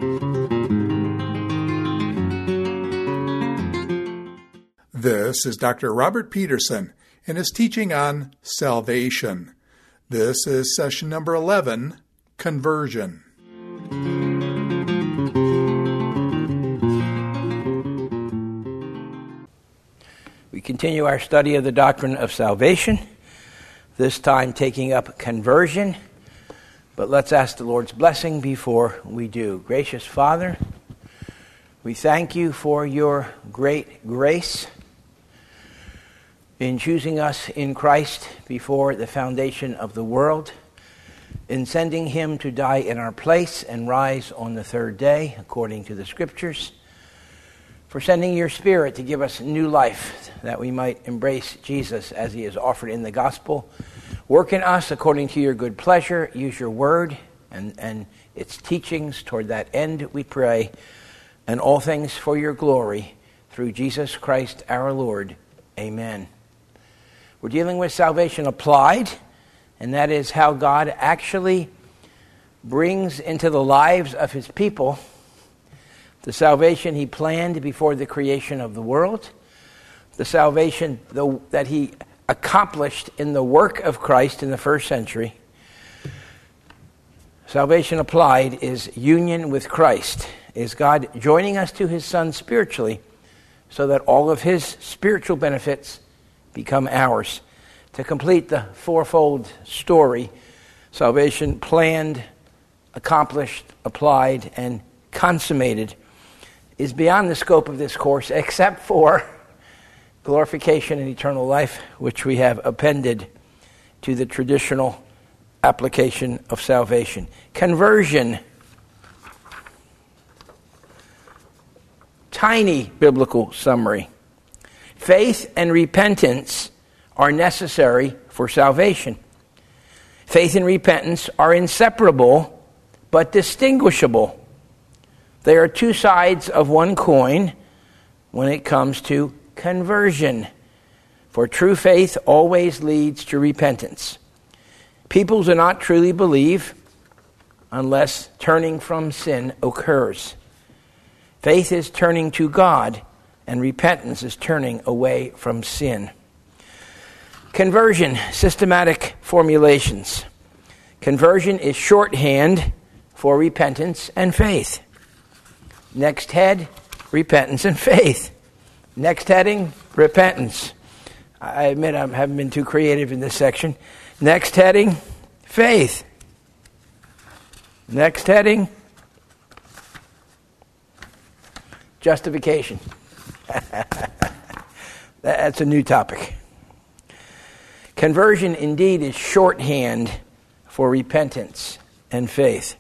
This is Dr. Robert Peterson and his teaching on salvation. This is session number 11, Conversion. We continue our study of the doctrine of salvation, this time taking up conversion. But let's ask the Lord's blessing before we do. Gracious Father, we thank you for your great grace in choosing us in Christ before the foundation of the world, in sending him to die in our place and rise on the third day, according to the Scriptures, for sending your Spirit to give us new life, that we might embrace Jesus as he is offered in the gospel. Work in us according to your good pleasure. Use your word and its teachings toward that end, we pray, and all things for your glory, through Jesus Christ our Lord. Amen. We're dealing with salvation applied, and that is how God actually brings into the lives of his people the salvation he planned before the creation of the world, the salvation that he accomplished in the work of Christ in the first century. Salvation applied is union with Christ, is God joining us to his Son spiritually so that all of his spiritual benefits become ours. To complete the fourfold story, salvation planned, accomplished, applied, and consummated is beyond the scope of this course, except for glorification and eternal life, which we have appended to the traditional application of salvation. Conversion. Tiny biblical summary. Faith and repentance are necessary for salvation. Faith and repentance are inseparable but distinguishable. They are two sides of one coin when it comes to conversion. For true faith always leads to repentance. People do not truly believe unless turning from sin occurs. Faith is turning to God, and repentance is turning away from sin. Conversion, systematic formulations. Conversion is shorthand for repentance and faith. Next head, repentance and faith. Next heading, repentance. I admit I haven't been too creative in this section. Next heading, faith. Next heading, justification. That's a new topic. Conversion indeed is shorthand for repentance and faith.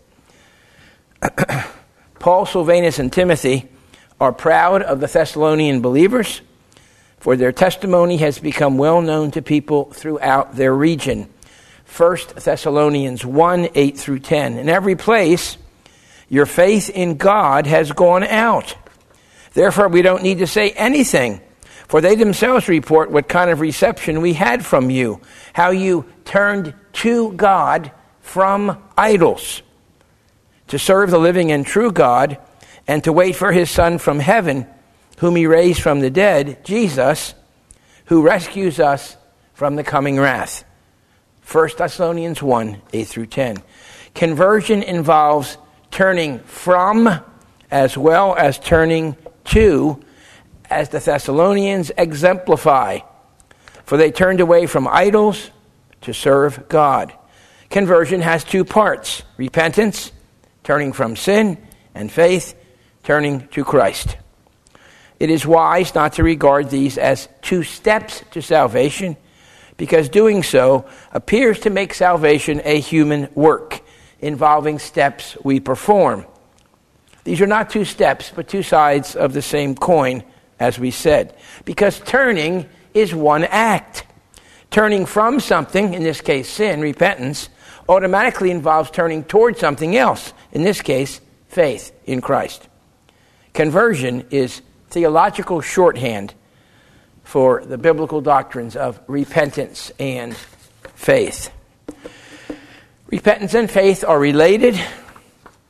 Paul, Silvanus, and Timothy are proud of the Thessalonian believers, for their testimony has become well known to people throughout their region. 1 Thessalonians 1, 8 through 10. In every place, your faith in God has gone out. Therefore, we don't need to say anything, for they themselves report what kind of reception we had from you, how you turned to God from idols, to serve the living and true God, and to wait for his Son from heaven, whom he raised from the dead, Jesus, who rescues us from the coming wrath. 1 Thessalonians 1, 8 through 10. Conversion involves turning from as well as turning to, as the Thessalonians exemplify. For they turned away from idols to serve God. Conversion has two parts: repentance, turning from sin, and faith, turning to Christ. It is wise not to regard these as two steps to salvation, because doing so appears to make salvation a human work involving steps we perform. These are not two steps, but two sides of the same coin, as we said, because turning is one act. Turning from something, in this case sin, repentance, automatically involves turning towards something else, in this case faith in Christ. Conversion is theological shorthand for the biblical doctrines of repentance and faith. Repentance and faith are related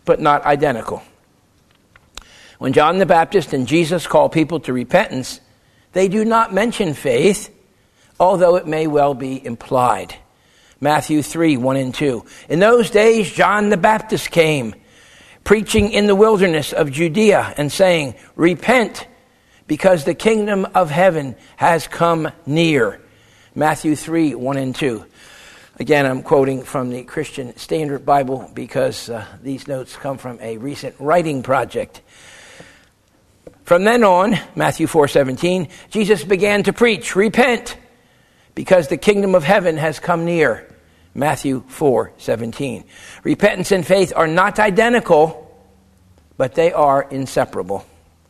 but not identical. When John the Baptist and Jesus call people to repentance, they do not mention faith, although it may well be implied. Matthew 3, 1 and 2. In those days, John the Baptist came, preaching in the wilderness of Judea and saying, repent, because the kingdom of heaven has come near. Matthew 3, 1 and 2. Again, I'm quoting from the Christian Standard Bible because these notes come from a recent writing project. From then on, Matthew 4:17, Jesus began to preach, repent, because the kingdom of heaven has come near. Matthew 4:17. Repentance and faith are not identical, but they are inseparable.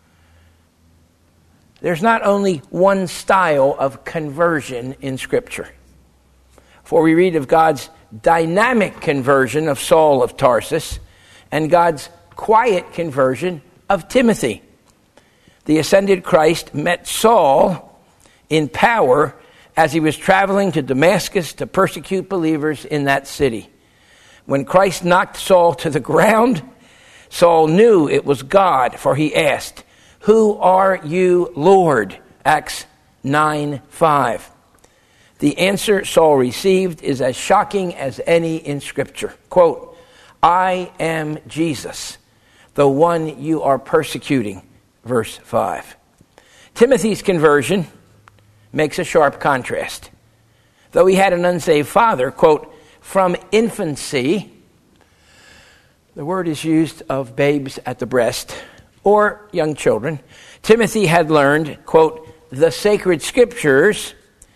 There's not only one style of conversion in Scripture. For we read of God's dynamic conversion of Saul of Tarsus and God's quiet conversion of Timothy. The ascended Christ met Saul in power as he was traveling to Damascus to persecute believers in that city. When Christ knocked Saul to the ground, Saul knew it was God, for he asked, "Who are you, Lord?" Acts 9:5. The answer Saul received is as shocking as any in Scripture. Quote, "I am Jesus, the one you are persecuting." Verse 5. Timothy's conversion makes a sharp contrast. Though he had an unsaved father, quote, from infancy, the word is used of babes at the breast or young children, Timothy had learned, quote, the sacred scriptures,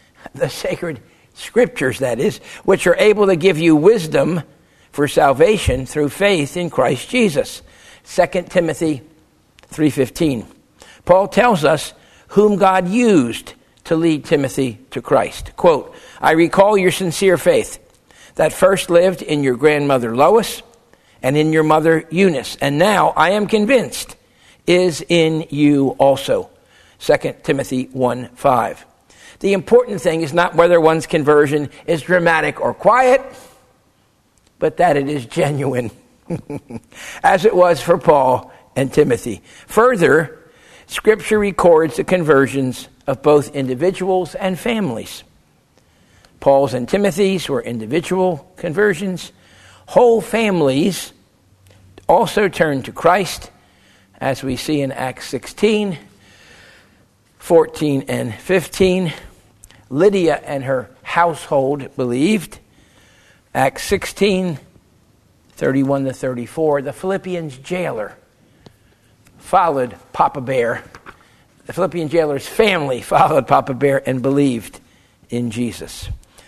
that is, which are able to give you wisdom for salvation through faith in Christ Jesus. 2 Timothy 3:15. Paul tells us whom God used to lead Timothy to Christ. Quote, "I recall your sincere faith that first lived in your grandmother Lois and in your mother Eunice, and now I am convinced is in you also." 2 Timothy 1:5. The important thing is not whether one's conversion is dramatic or quiet, but that it is genuine, as it was for Paul and Timothy. Further, Scripture records the conversions of both individuals and families. Paul's and Timothy's were individual conversions. Whole families also turned to Christ, as we see in Acts 16, 14 and 15. Lydia and her household believed. Acts 16, 31 to 34. The Philippians jailer followed Papa Bear. The Philippian jailer's family followed Papa Bear and believed in Jesus.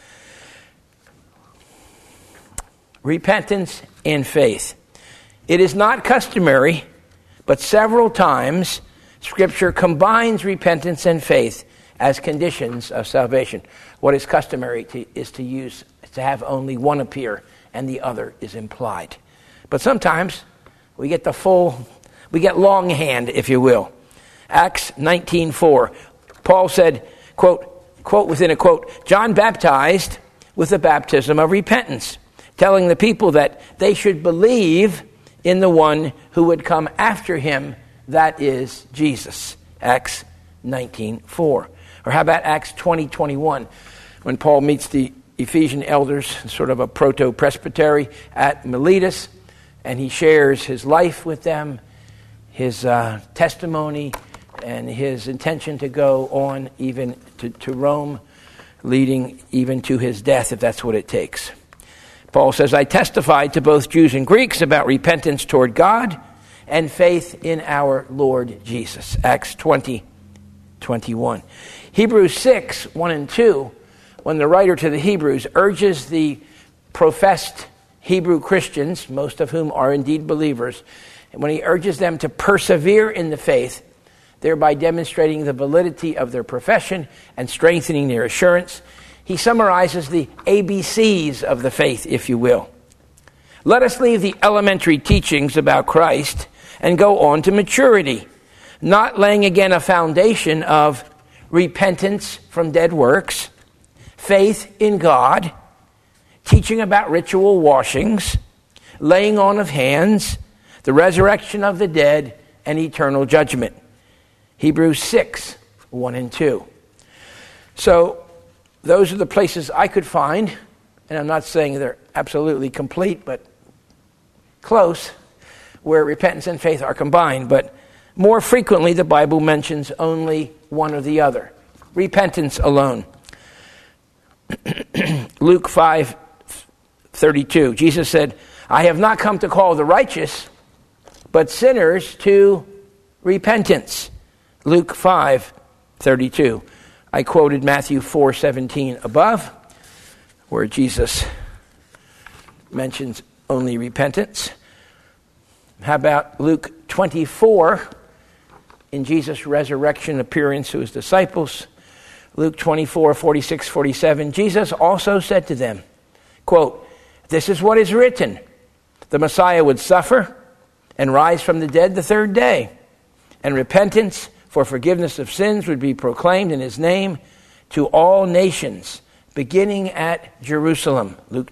Repentance and faith. It is not customary, but several times Scripture combines repentance and faith as conditions of salvation. What is customary is to have only one appear and the other is implied. But sometimes we get longhand, if you will. Acts 19:4. Paul said, quote within a quote, "John baptized with the baptism of repentance, telling the people that they should believe in the one who would come after him, that is Jesus." Acts 19:4. Or how about Acts 20:21, when Paul meets the Ephesian elders, sort of a proto-presbytery at Miletus, and he shares his life with them, his testimony, and his intention to go on even to Rome, leading even to his death, if that's what it takes. Paul says, "I testified to both Jews and Greeks about repentance toward God and faith in our Lord Jesus." Acts 20:21. Hebrews 6:1 and 2, when the writer to the Hebrews urges the professed Hebrew Christians, most of whom are indeed believers, and when he urges them to persevere in the faith, thereby demonstrating the validity of their profession and strengthening their assurance, he summarizes the ABCs of the faith, if you will. Let us leave the elementary teachings about Christ and go on to maturity, not laying again a foundation of repentance from dead works, faith in God, teaching about ritual washings, laying on of hands, the resurrection of the dead, and eternal judgment. Hebrews 6, 1 and 2. So those are the places I could find, and I'm not saying they're absolutely complete, but close, where repentance and faith are combined. But more frequently, the Bible mentions only one or the other. Repentance alone. Luke 5:32. Jesus said, I have not come to call the righteous, but sinners to repentance. Luke 5:32. I quoted Matthew 4:17 above, where Jesus mentions only repentance. How about Luke 24, in Jesus' resurrection appearance to his disciples? Luke 24:46-47. Jesus also said to them, quote, this is what is written. The Messiah would suffer and rise from the dead the third day, and repentance for forgiveness of sins would be proclaimed in his name to all nations, beginning at Jerusalem. Luke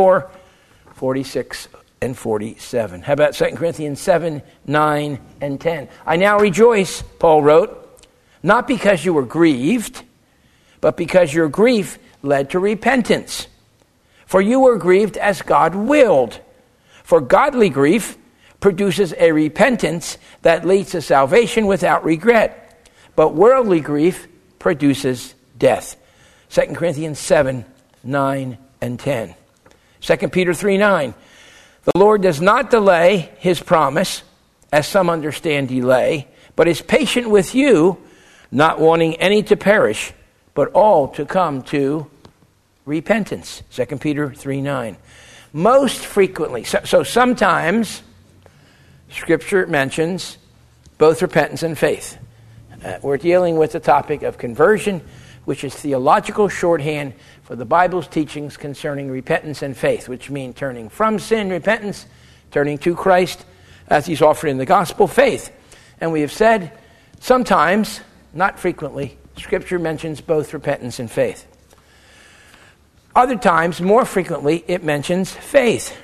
24:46 and 47. How about 2 Corinthians 7, 9, and 10? I now rejoice, Paul wrote, not because you were grieved, but because your grief led to repentance. For you were grieved as God willed. For godly grief produces a repentance that leads to salvation without regret. But worldly grief produces death. 2 Corinthians 7, 9, and 10. 2 Peter 3:9. The Lord does not delay his promise, as some understand delay, but is patient with you, not wanting any to perish, but all to come to repentance. 2 Peter 3:9. Most frequently, so sometimes Scripture mentions both repentance and faith. We're dealing with the topic of conversion, which is theological shorthand for the Bible's teachings concerning repentance and faith, which mean turning from sin, repentance, turning to Christ as he's offered in the gospel, faith. And we have said sometimes, not frequently, Scripture mentions both repentance and faith. Other times, more frequently, it mentions faith.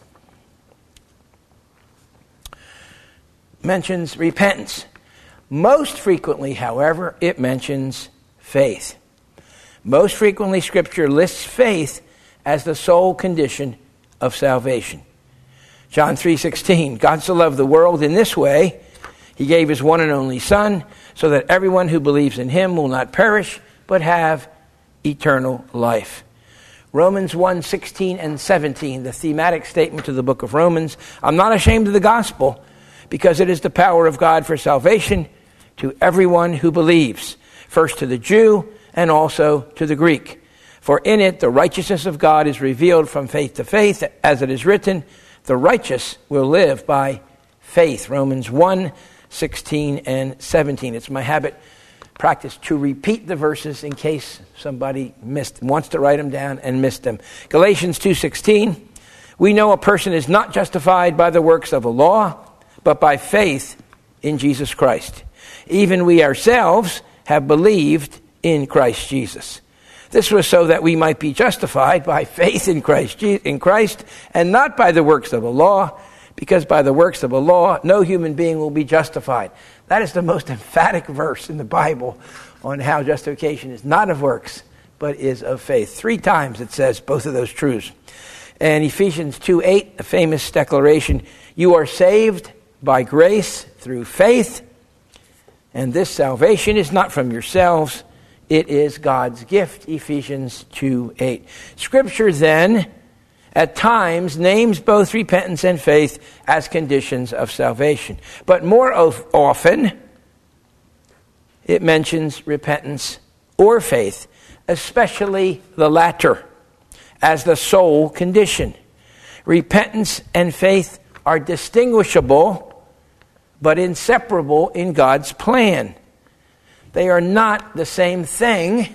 Mentions repentance. Most frequently, however, it mentions faith. Most frequently, Scripture lists faith as the sole condition of salvation. John 3:16, God so loved the world in this way, he gave his one and only Son, so that everyone who believes in him will not perish, but have eternal life. Romans 1:16 and 17, the thematic statement to the book of Romans. I'm not ashamed of the gospel, because it is the power of God for salvation to everyone who believes, first to the Jew and also to the Greek. For in it the righteousness of God is revealed from faith to faith, as it is written, the righteous will live by faith. Romans 1:16 and 17. It's my practice to repeat the verses in case somebody wants to write them down and missed them. Galatians 2:16. We know a person is not justified by the works of a law, but by faith in Jesus Christ. Even we ourselves have believed in Christ Jesus. This was so that we might be justified by faith in Christ, and not by the works of a law, because by the works of a law, no human being will be justified. That is the most emphatic verse in the Bible on how justification is not of works, but is of faith. 3 times it says both of those truths. And Ephesians 2:8, a famous declaration, you are saved by grace through faith, and this salvation is not from yourselves, it is God's gift, Ephesians 2:8. Scripture then, at times, names both repentance and faith as conditions of salvation. But more often, it mentions repentance or faith, especially the latter, as the sole condition. Repentance and faith are distinguishable, but inseparable in God's plan. They are not the same thing,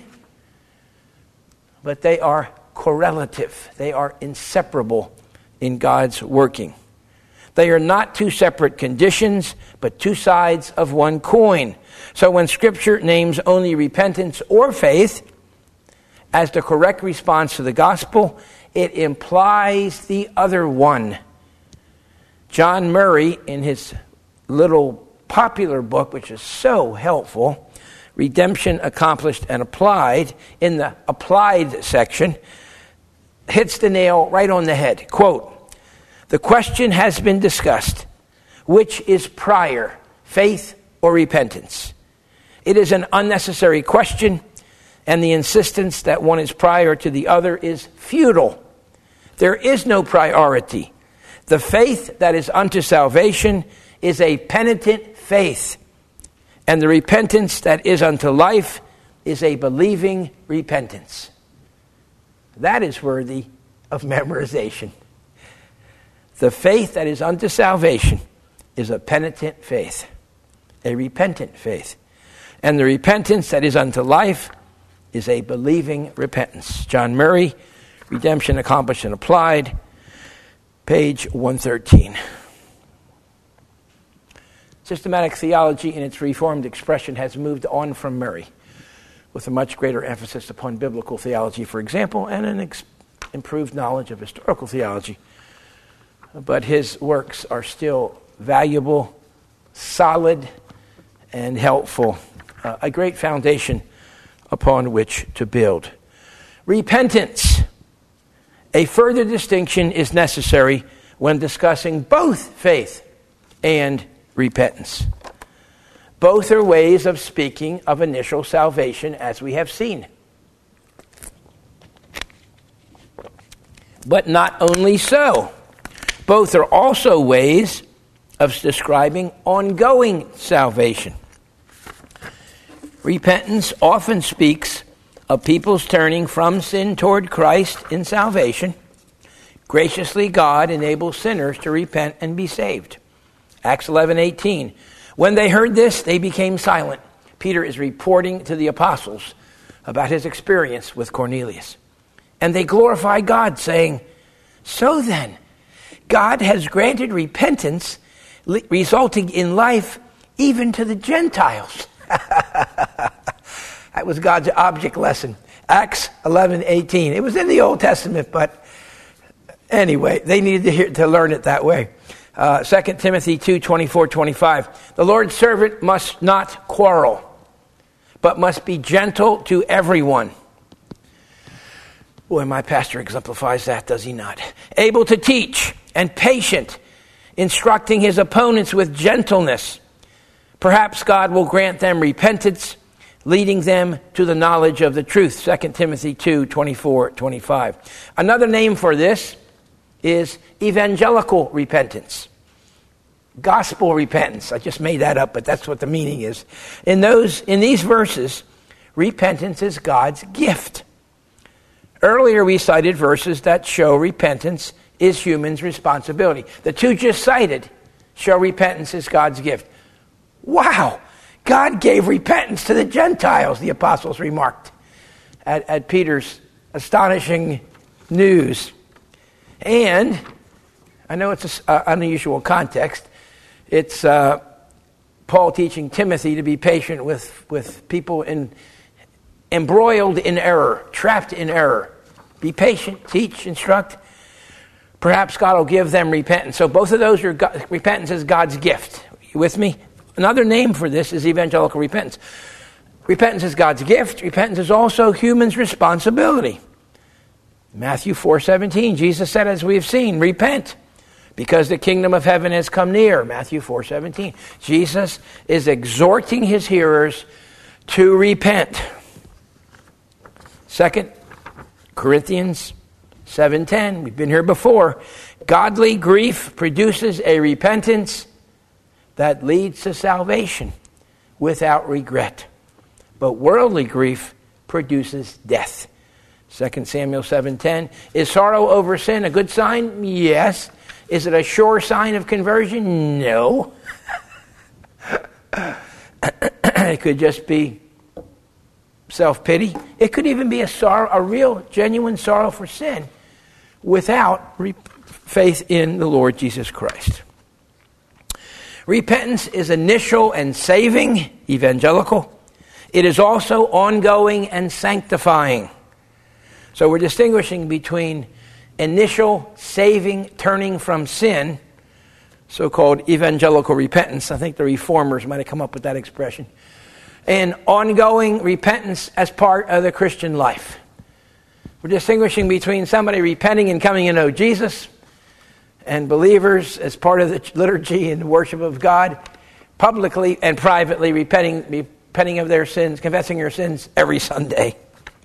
but they are correlative. They are inseparable in God's working. They are not 2 separate conditions, but 2 sides of one coin. So when Scripture names only repentance or faith as the correct response to the gospel, it implies the other one. John Murray, in his little popular book, which is so helpful, Redemption Accomplished and Applied, in the applied section, hits the nail right on the head. Quote, "The question has been discussed. Which is prior, faith or repentance? It is an unnecessary question, and the insistence that one is prior to the other is futile. There is no priority. The faith that is unto salvation is a penitent faith, and the repentance that is unto life is a believing repentance." That is worthy of memorization. The faith that is unto salvation is a penitent faith, a repentant faith, and the repentance that is unto life is a believing repentance. John Murray, Redemption Accomplished and Applied, page 113. Systematic theology in its reformed expression has moved on from Murray, with a much greater emphasis upon biblical theology, for example, and an improved knowledge of historical theology. But his works are still valuable, solid, and helpful, a great foundation upon which to build. Repentance. A further distinction is necessary when discussing both faith and repentance. Both are ways of speaking of initial salvation, as we have seen. But not only so, both are also ways of describing ongoing salvation. Repentance often speaks of people's turning from sin toward Christ in salvation. Graciously, God enables sinners to repent and be saved. Acts 11:18. When they heard this, they became silent. Peter is reporting to the apostles about his experience with Cornelius. And they glorified God, saying, "So then, God has granted repentance, resulting in life even to the Gentiles." That was God's object lesson. Acts 11:18. It was in the Old Testament, but anyway, they needed to learn it that way. 2 Timothy 2:24-25. The Lord's servant must not quarrel, but must be gentle to everyone. Boy, my pastor exemplifies that, does he not? Able to teach and patient, instructing his opponents with gentleness. Perhaps God will grant them repentance, leading them to the knowledge of the truth. 2 Timothy 2:24-25. Another name for this is evangelical repentance. Gospel repentance. I just made that up, but that's what the meaning is. In these verses, repentance is God's gift. Earlier we cited verses that show repentance is humans' responsibility. The two just cited show repentance is God's gift. Wow! God gave repentance to the Gentiles, the apostles remarked at Peter's astonishing news. And I know it's an unusual context. It's Paul teaching Timothy to be patient with people embroiled in error, trapped in error. Be patient, teach, instruct. Perhaps God will give them repentance. So both of those are repentance is God's gift. You with me? Another name for this is evangelical repentance. Repentance is God's gift. Repentance is also humans' responsibility. Matthew 4:17, Jesus said, as we have seen, repent, because the kingdom of heaven has come near. Matthew 4:17. Jesus is exhorting his hearers to repent. 2 Corinthians 7:10, we've been here before. Godly grief produces a repentance that leads to salvation without regret. But worldly grief produces death. 2 Samuel 7:10. Is sorrow over sin a good sign? Yes. Is it a sure sign of conversion? No. It could just be self-pity. It could even be a real, genuine sorrow for sin without faith in the Lord Jesus Christ. Repentance is initial and saving, evangelical. It is also ongoing and sanctifying. So we're distinguishing between initial saving, turning from sin, so-called evangelical repentance. I think the reformers might have come up with that expression. And ongoing repentance as part of the Christian life. We're distinguishing between somebody repenting and coming to know Jesus and believers as part of the liturgy and worship of God, publicly and privately repenting of their sins, confessing their sins every Sunday.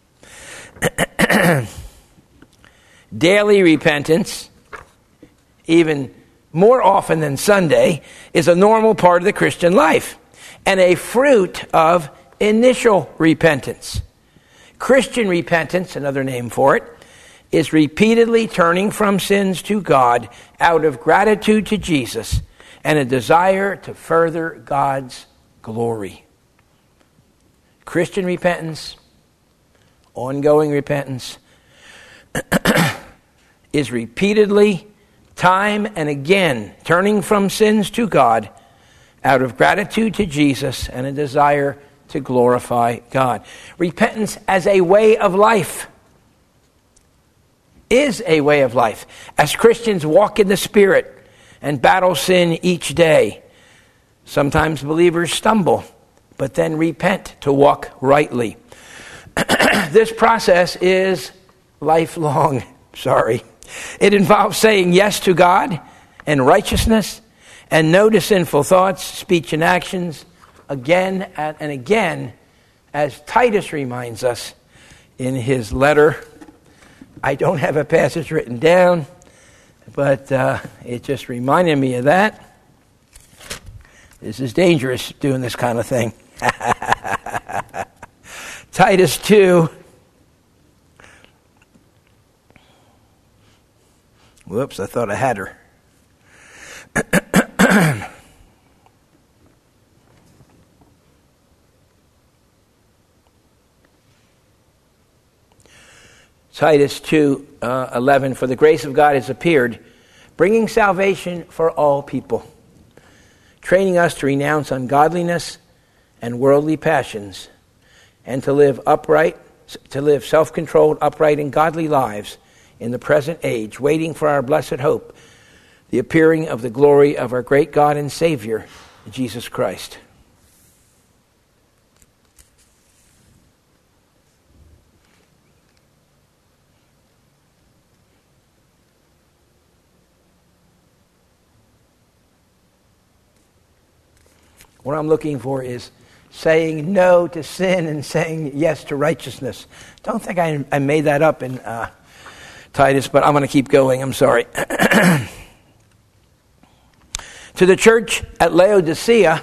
Daily repentance, even more often than Sunday, is a normal part of the Christian life and a fruit of initial repentance. Christian repentance, another name for it, is repeatedly turning from sins to God out of gratitude to Jesus and a desire to further God's glory. Christian repentance, ongoing repentance, is repeatedly, time and again, turning from sins to God out of gratitude to Jesus and a desire to glorify God. Repentance as a way of life is a way of life. As Christians walk in the Spirit and battle sin each day, sometimes believers stumble, but then repent to walk rightly. This process is lifelong. It involves saying yes to God and righteousness and no to sinful thoughts, speech, and actions again and again, as Titus reminds us in his letter. I don't have a passage written down, but it just reminded me of that. This is dangerous, doing this kind of thing. Titus 2. Whoops, I thought I had her. Titus 2:11, for the grace of God has appeared, bringing salvation for all people, training us to renounce ungodliness and worldly passions, and to live self-controlled, upright, and godly lives in the present age, waiting for our blessed hope, the appearing of the glory of our great God and Savior, Jesus Christ. What I'm looking for is saying no to sin and saying yes to righteousness. Don't think I made that up in Titus, but I'm going to keep going. I'm sorry. To the church at Laodicea,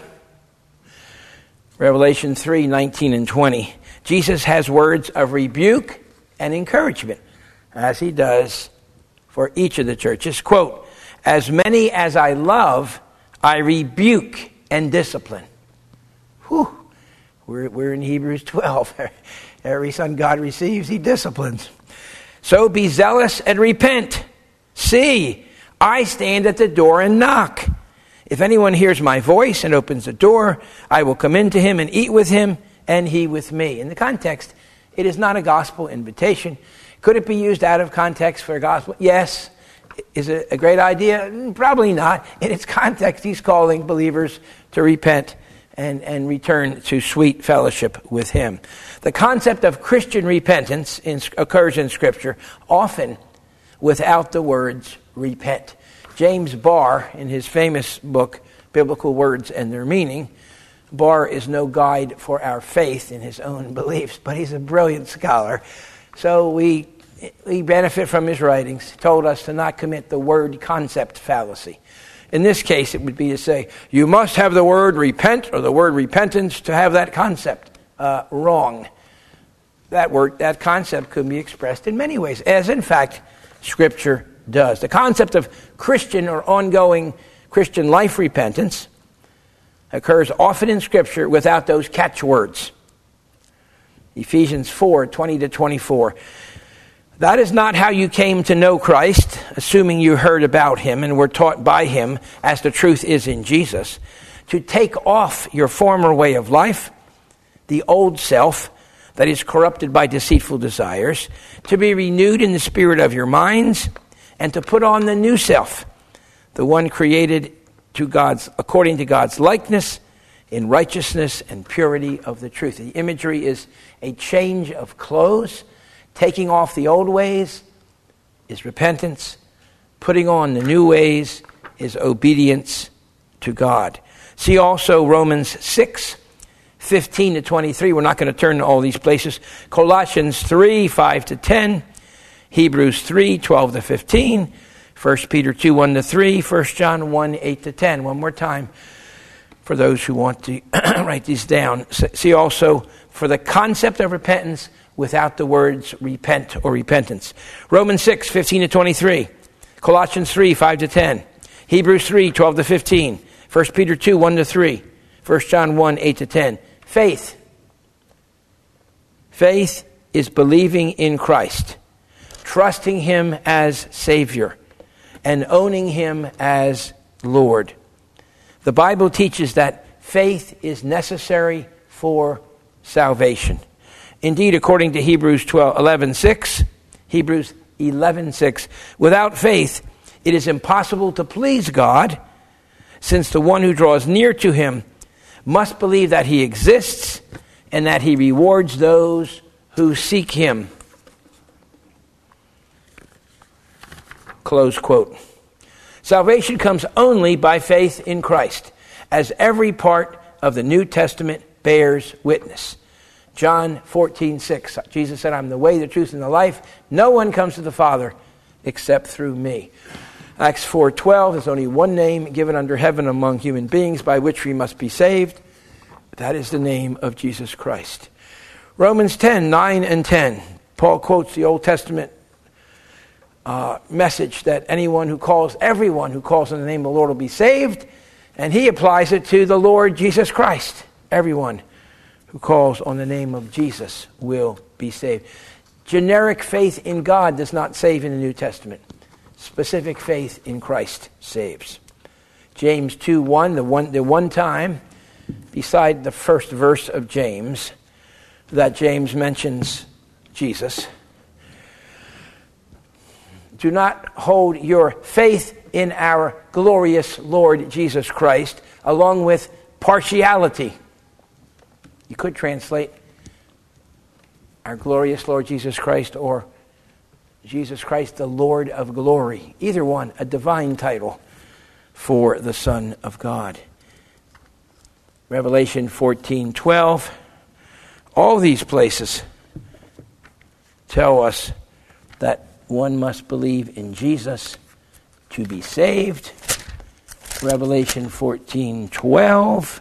Revelation 3:19 and 20, Jesus has words of rebuke and encouragement, as he does for each of the churches. Quote, as many as I love, I rebuke and discipline. Whew. We're in Hebrews 12. Every son God receives, he disciplines. So be zealous and repent. See, I stand at the door and knock. If anyone hears my voice and opens the door, I will come into him and eat with him and he with me. In the context, it is not a gospel invitation. Could it be used out of context for a gospel? Yes. Is it a great idea? Probably not. In its context, he's calling believers to repent and return to sweet fellowship with him. The concept of Christian repentance occurs in Scripture, often without the words repent. James Barr, in his famous book, Biblical Words and Their Meaning, Barr is no guide for our faith in his own beliefs, but he's a brilliant scholar. So we benefit from his writings. He told us to not commit the word concept fallacy. In this case, it would be to say, you must have the word repent or the word repentance to have that concept. Wrong. That concept could be expressed in many ways, as in fact Scripture does. The concept of Christian or ongoing Christian life repentance occurs often in Scripture without those catchwords. Ephesians 4:20-24. That is not how you came to know Christ, assuming you heard about him and were taught by him, as the truth is in Jesus, to take off your former way of life, the old self that is corrupted by deceitful desires, to be renewed in the spirit of your minds, and to put on the new self, the one created according to God's likeness, in righteousness and purity of the truth. The imagery is a change of clothes. Taking off the old ways is repentance. Putting on the new ways is obedience to God. See also Romans 6, 15 to 23. We're not going to turn to all these places. Colossians 3, 5 to 10. Hebrews 3, 12 to 15. 1 Peter 2, 1 to 3. 1 John 1, 8 to 10. One more time for those who want to write these down. See also for the concept of repentance without the words repent or repentance. Romans 6, 15 to 23. Colossians 3, 5 to 10. Hebrews 3, 12 to 15. 1 Peter 2, 1 to 3. 1 John 1, 8 to 10. Faith. Faith is believing in Christ, trusting Him as Savior, and owning Him as Lord. The Bible teaches that faith is necessary for salvation. Indeed, according to Hebrews 11:6, without faith it is impossible to please God, since the one who draws near to Him must believe that He exists and that He rewards those who seek Him. Close quote. Salvation comes only by faith in Christ, as every part of the New Testament bears witness. John 14:6, Jesus said, I'm the way, the truth, and the life. No one comes to the Father except through me. Acts 4:12, there's only one name given under heaven among human beings by which we must be saved. That is the name of Jesus Christ. Romans 10, 9 and 10. Paul quotes the Old Testament message that everyone who calls on the name of the Lord will be saved, and he applies it to the Lord Jesus Christ. Everyone who calls on the name of Jesus will be saved. Generic faith in God does not save in the New Testament. Specific faith in Christ saves. James 2:1, the one time beside the first verse of James that James mentions Jesus. Do not hold your faith in our glorious Lord Jesus Christ along with partiality. You could translate our glorious Lord Jesus Christ or Jesus Christ, the Lord of glory. Either one, a divine title for the Son of God. Revelation 14:12. All these places tell us that one must believe in Jesus to be saved. Revelation 14:12.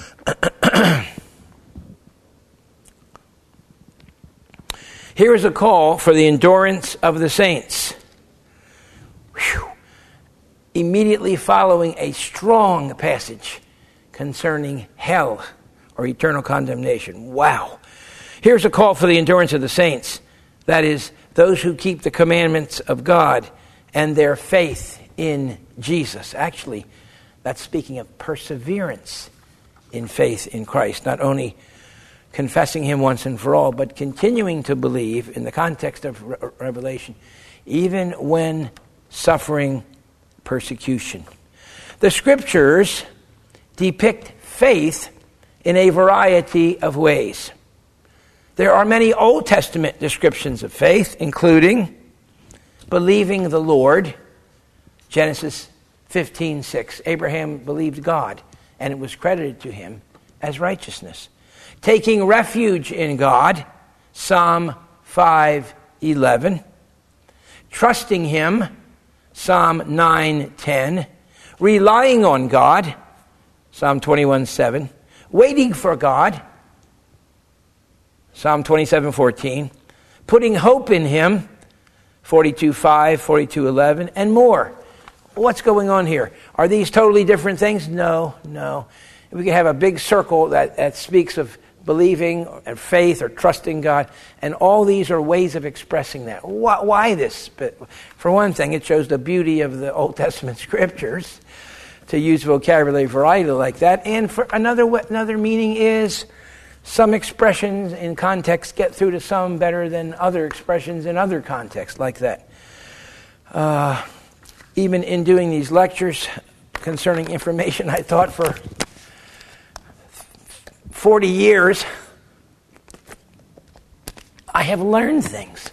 Here is a call for the endurance of the saints. Whew. Immediately following a strong passage concerning hell or eternal condemnation. Wow. Here's a call for the endurance of the saints. That is, those who keep the commandments of God and their faith in Jesus. Actually, that's speaking of perseverance in faith in Christ. Not only confessing Him once and for all, but continuing to believe in the context of Revelation, even when suffering persecution. The Scriptures depict faith in a variety of ways. There are many Old Testament descriptions of faith, including believing the Lord, Genesis 15:6. Abraham believed God, and it was credited to him as righteousness. Taking refuge in God, Psalm 5:11. Trusting Him, Psalm 9:10. Relying on God, Psalm 21:7. Waiting for God, Psalm 27:14. Putting hope in Him, 42:5, 42:11, and more. What's going on here? Are these totally different things? No. We can have a big circle that speaks of believing and faith or trusting God, and all these are ways of expressing that. Why this? But for one thing, it shows the beauty of the Old Testament Scriptures to use vocabulary variety like that. And for another meaning is some expressions in context get through to some better than other expressions in other contexts like that. Even in doing these lectures, concerning information I thought for 40 years, I have learned things.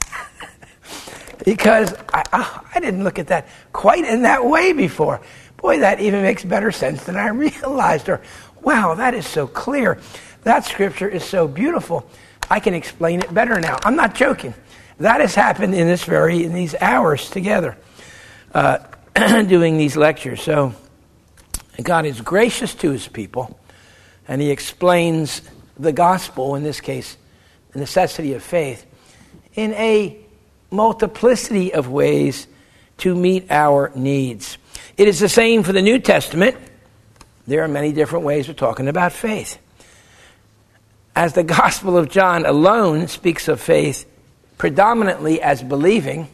Because I didn't look at that quite in that way before. Boy, that even makes better sense than I realized. Or, wow, that is so clear. That scripture is so beautiful. I can explain it better now. I'm not joking. That has happened in these hours together, doing these lectures. So God is gracious to his people, and he explains the gospel, in this case, the necessity of faith, in a multiplicity of ways to meet our needs. It is the same for the New Testament. There are many different ways of talking about faith. As the Gospel of John alone speaks of faith predominantly as believing,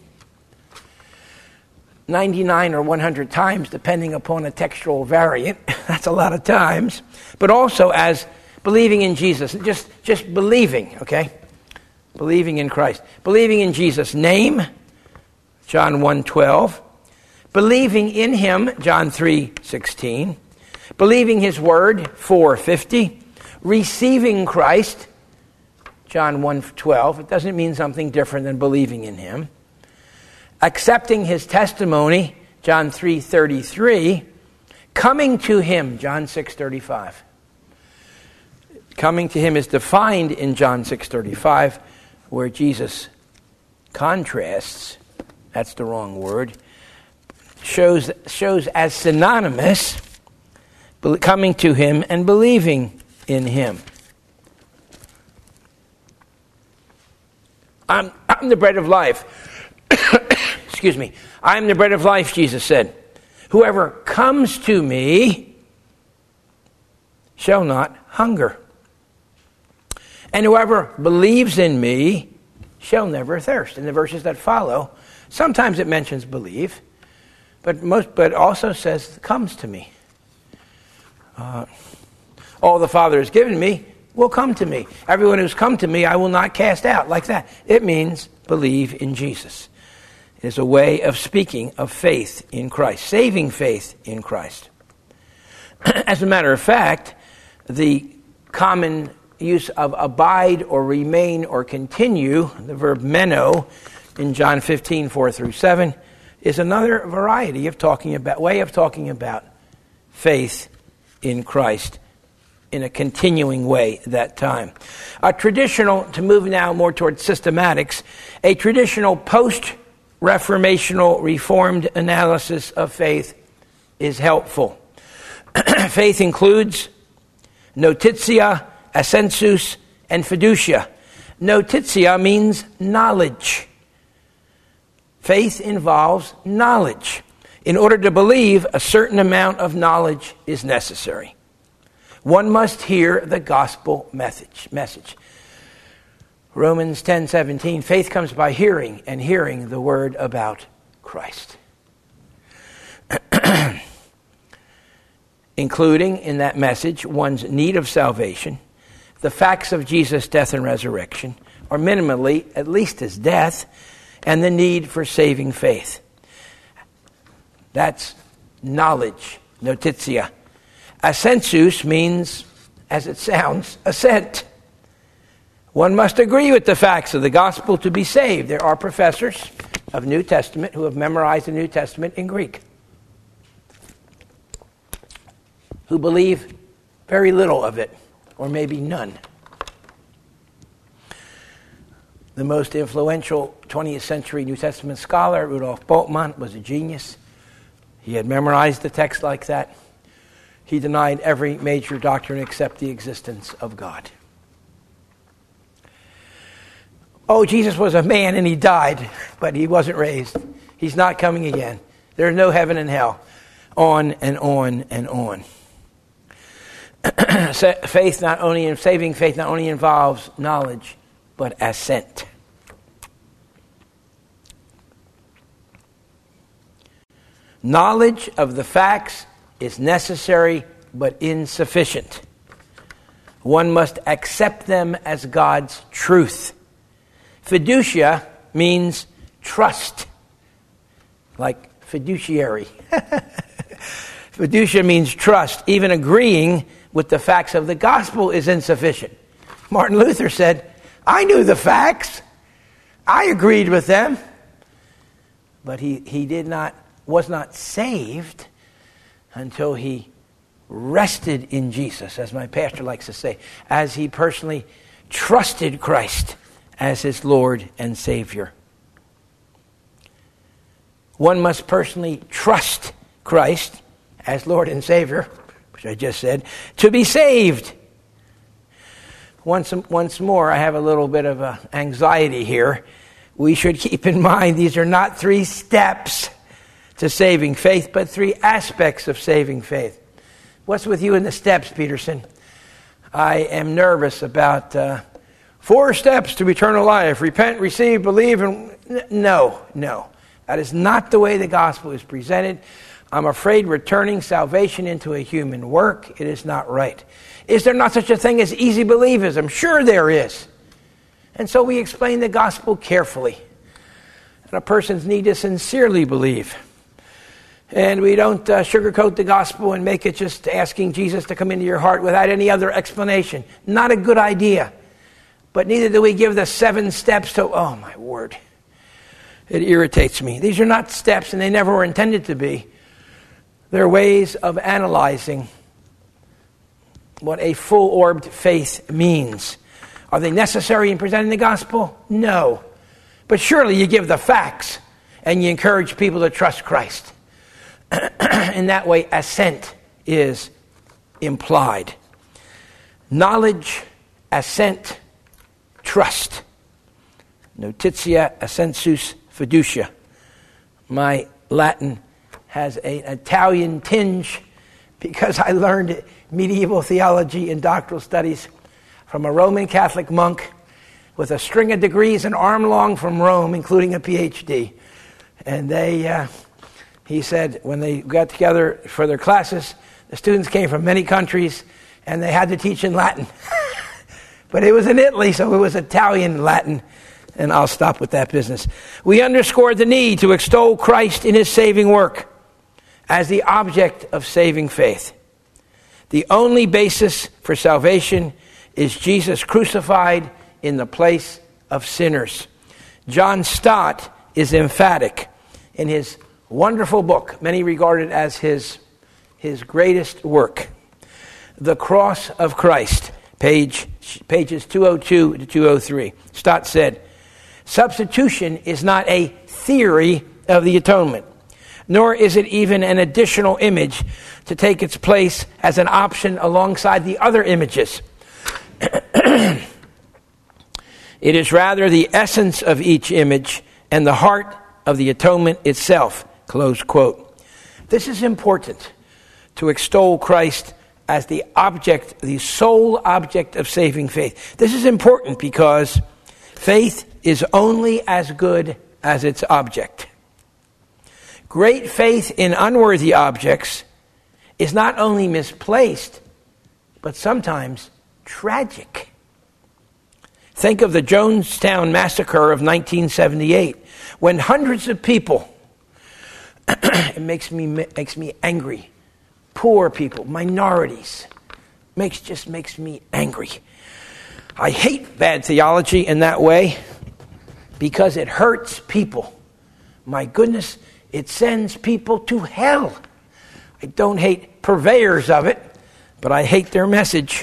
99 or 100 times, depending upon a textual variant, that's a lot of times, but also as believing in Jesus, just believing, okay? Believing in Christ. Believing in Jesus' name, John 1:12. Believing in him, John 3:16. Believing his word, 4:50. Receiving Christ, John 1:12. It doesn't mean something different than believing in him. Accepting his testimony, John 3:33. Coming to him, John 6:35. Coming to him is defined in John 6:35, where Jesus contrasts, that's the wrong word, shows as synonymous coming to him and believing in him. I'm the bread of life. Excuse me. I am the bread of life, Jesus said. Whoever comes to me shall not hunger. And whoever believes in me shall never thirst. In the verses that follow, sometimes it mentions believe, but also says comes to me. All the Father has given me will come to me. Everyone who's come to me I will not cast out, like that. It means believe in Jesus. It is a way of speaking of faith in Christ, saving faith in Christ. As a matter of fact, the common use of abide or remain or continue, the verb meno, in John 15, 4 through 7, is another variety of way of talking about faith in Christ in a continuing way that time. To move now more towards systematics, a traditional post-reformational reformed analysis of faith is helpful. Faith includes notitia, assensus, and fiducia. Notitia means knowledge. Faith involves knowledge. In order to believe, a certain amount of knowledge is necessary. One must hear the gospel message. Romans 10:17, faith comes by hearing, and hearing the word about Christ. Including in that message one's need of salvation, the facts of Jesus' death and resurrection, or minimally, at least his death, and the need for saving faith. That's knowledge, notitia. Assensus means, as it sounds, assent. One must agree with the facts of the gospel to be saved. There are professors of New Testament who have memorized the New Testament in Greek, who believe very little of it, or maybe none. The most influential 20th century New Testament scholar, Rudolf Bultmann, was a genius. He had memorized the text like that. He denied every major doctrine except the existence of God. Oh, Jesus was a man and he died, but he wasn't raised. He's not coming again. There's no heaven and hell. On and on and on. Saving faith not only involves knowledge, but assent. Knowledge of the facts is necessary but insufficient. One must accept them as God's truth. Fiducia means trust, like fiduciary. Fiducia means trust. Even agreeing with the facts of the gospel is insufficient. Martin Luther said, I knew the facts. I agreed with them. But he was not saved until he rested in Jesus, as my pastor likes to say, as he personally trusted Christ as his Lord and Savior. One must personally trust Christ as Lord and Savior, which I just said, to be saved. Once more, I have a little bit of anxiety here. We should keep in mind these are not 3 steps to saving faith, but 3 aspects of saving faith. What's with you in the steps, Peterson? I am nervous about 4 steps to eternal life. Repent, receive, believe, and... No. That is not the way the gospel is presented. I'm afraid we're turning salvation into a human work. It is not right. Is there not such a thing as easy believism? Sure there is. And so we explain the gospel carefully. And a person's need to sincerely believe. And we don't sugarcoat the gospel and make it just asking Jesus to come into your heart without any other explanation. Not a good idea. But neither do we give the 7 steps to, oh my word. It irritates me. These are not steps, and they never were intended to be. They're ways of analyzing what a full-orbed faith means. Are they necessary in presenting the gospel? No. But surely you give the facts, and you encourage people to trust Christ. In that way, assent is implied. Knowledge, assent, trust. Notitia assensus fiducia. My Latin has an Italian tinge because I learned medieval theology and doctoral studies from a Roman Catholic monk with a string of degrees an arm long from Rome, including a PhD. And he said when they got together for their classes, the students came from many countries and they had to teach in Latin. But it was in Italy, so it was Italian Latin. And I'll stop with that business. We underscore the need to extol Christ in his saving work as the object of saving faith. The only basis for salvation is Jesus crucified in the place of sinners. John Stott is emphatic in his wonderful book, many regard it as his greatest work, The Cross of Christ, pages 202 to 203. Stott said, substitution is not a theory of the atonement, nor is it even an additional image to take its place as an option alongside the other images. It is rather the essence of each image and the heart of the atonement itself, close quote. This is important, to extol Christ as the object, the sole object of saving faith. This is important because faith is only as good as its object. Great faith in unworthy objects is not only misplaced, but sometimes tragic. Think of the Jonestown Massacre of 1978, when hundreds of people, it makes me angry, poor people, minorities, just makes me angry. I hate bad theology in that way because it hurts people. My goodness, it sends people to hell. I don't hate purveyors of it, but I hate their message.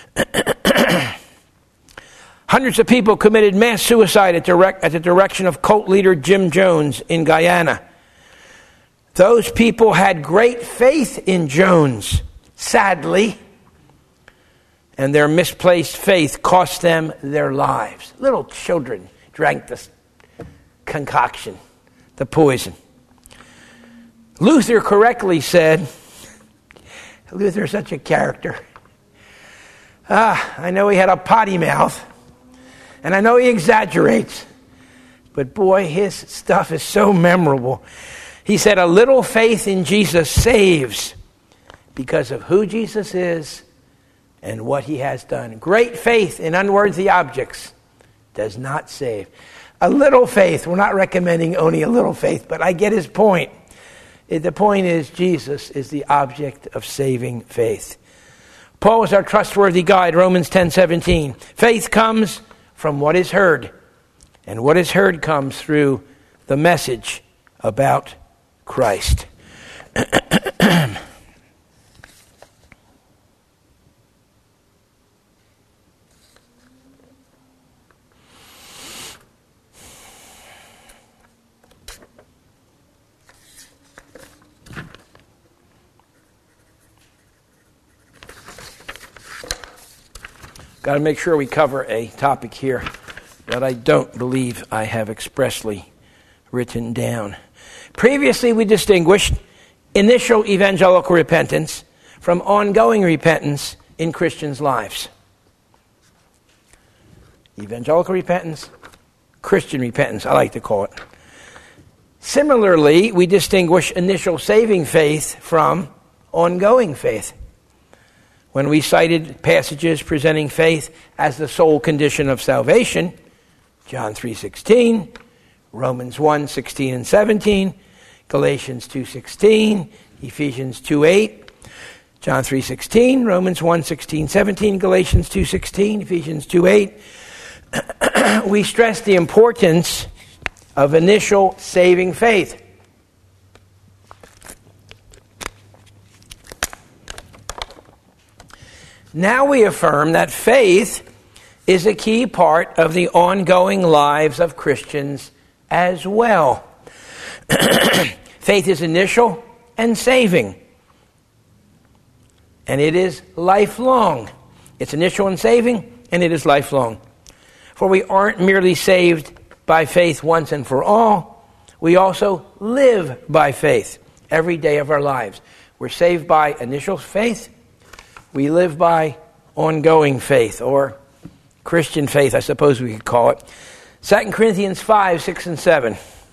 Hundreds of people committed mass suicide at the direction of cult leader Jim Jones in Guyana. Those people had great faith in Jones, sadly, and their misplaced faith cost them their lives. Little children drank this concoction, the poison. Luther correctly said, Luther's such a character. I know he had a potty mouth, and I know he exaggerates, but boy, his stuff is so memorable. He said, a little faith in Jesus saves because of who Jesus is and what he has done. Great faith in unworthy objects does not save. A little faith, we're not recommending only a little faith, but I get his point. The point is, Jesus is the object of saving faith. Paul is our trustworthy guide, Romans 10:17. Faith comes from what is heard, and what is heard comes through the message about Christ. Got to make sure we cover a topic here that I don't believe I have expressly written down. Previously, we distinguished initial evangelical repentance from ongoing repentance in Christians' lives. Evangelical repentance, Christian repentance, I like to call it. Similarly, we distinguish initial saving faith from ongoing faith. When we cited passages presenting faith as the sole condition of salvation, John 3:16, Romans 1:16 and 17, Galatians 2:16, Ephesians 2:8, John 3:16, Romans 1:16, 17, Galatians 2:16, Ephesians 2:8, we stress the importance of initial saving faith. Now we affirm that faith is a key part of the ongoing lives of Christians as well. Faith is initial and saving. And it is lifelong. It's initial and saving, and it is lifelong. For we aren't merely saved by faith once and for all. We also live by faith every day of our lives. We're saved by initial faith. We live by ongoing faith, or Christian faith, I suppose we could call it. 2 Corinthians 5, 6, and 7.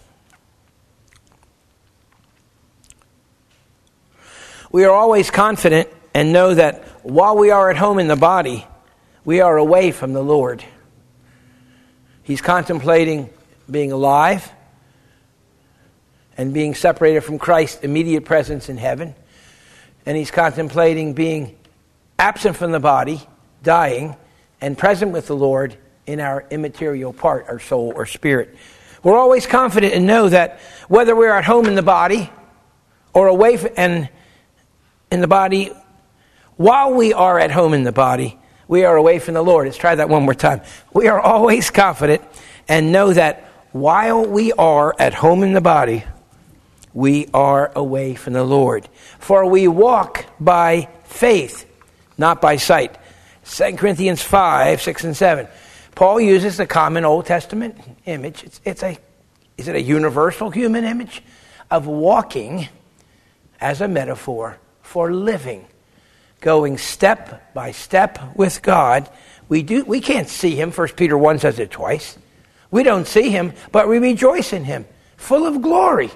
We are always confident and know that while we are at home in the body, we are away from the Lord. He's contemplating being alive and being separated from Christ's immediate presence in heaven. And he's contemplating being absent from the body, dying, and present with the Lord in our immaterial part, our soul or spirit. We're always confident and know that whether we're at home in the body or away and in the body, while we are at home in the body, we are away from the Lord. Let's try that one more time. We are always confident and know that while we are at home in the body, we are away from the Lord. For we walk by faith, not by sight. 2 Corinthians 5, 6, and 7. Paul uses the common Old Testament image. Is it a universal human image? Of walking as a metaphor for living. Going step by step with God. We can't see him. 1 Peter 1 says it twice. We don't see him, but we rejoice in him. Full of glory.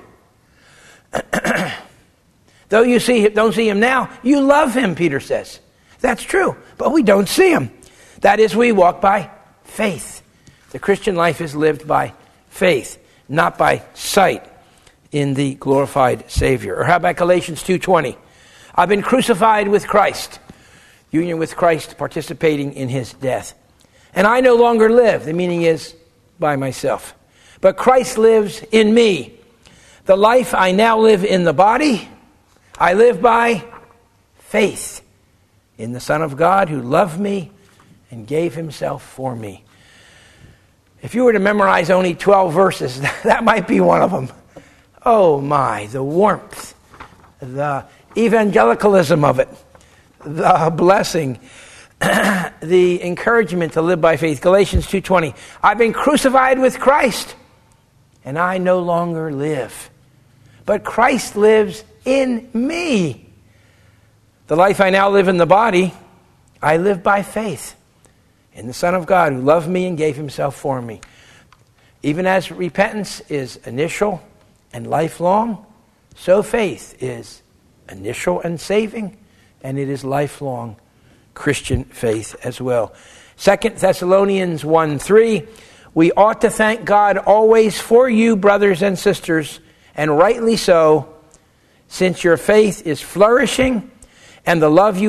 Though you don't see him now, you love him, Peter says. That's true, but we don't see him. That is, we walk by faith. The Christian life is lived by faith, not by sight in the glorified Savior. Or how about Galatians 2:20? I've been crucified with Christ. Union with Christ, participating in his death. And I no longer live. The meaning is by myself. But Christ lives in me. The life I now live in the body, I live by faith in the Son of God who loved me and gave himself for me. If you were to memorize only 12 verses, that might be one of them. Oh my, the warmth, the evangelicalism of it, the blessing, the encouragement to live by faith. Galatians 2:20, I've been crucified with Christ, and I no longer live, but Christ lives in me. The life I now live in the body, I live by faith in the Son of God who loved me and gave himself for me. Even as repentance is initial and lifelong, so faith is initial and saving, and it is lifelong Christian faith as well. 2 Thessalonians 1:3, we ought to thank God always for you, brothers and sisters, and rightly so, since your faith is flourishing and the love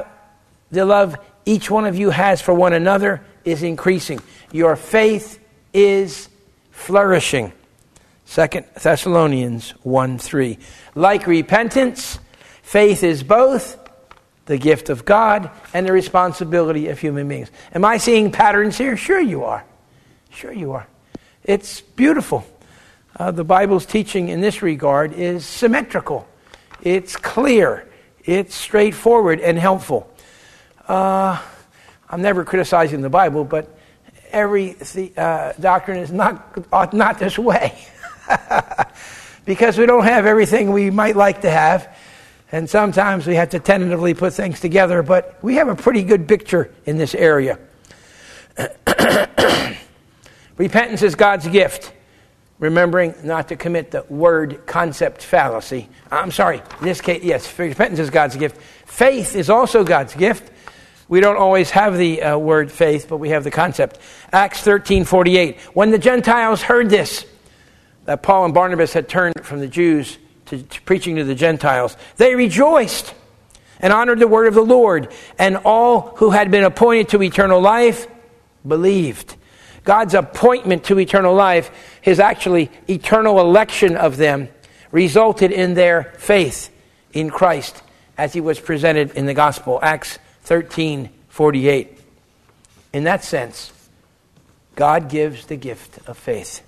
each one of you has for one another is increasing. Your faith is flourishing. 2 Thessalonians 1:3. Like repentance, faith is both the gift of God and the responsibility of human beings. Am I seeing patterns here? Sure you are. Sure you are. It's beautiful. The Bible's teaching in this regard is symmetrical. It's clear. It's straightforward and helpful. I'm never criticizing the Bible, but every doctrine is not this way. Because we don't have everything we might like to have. And sometimes we have to tentatively put things together, but we have a pretty good picture in this area. Repentance is God's gift. Remembering not to commit the word concept fallacy. I'm sorry, in this case, yes, repentance is God's gift. Faith is also God's gift. We don't always have the word faith, but we have the concept. Acts 13:48. When the Gentiles heard this, that Paul and Barnabas had turned from the Jews to preaching to the Gentiles, they rejoiced and honored the word of the Lord, and all who had been appointed to eternal life believed. God's appointment to eternal life, his actually eternal election of them, resulted in their faith in Christ as he was presented in the gospel. Acts 13:48. In that sense, God gives the gift of faith.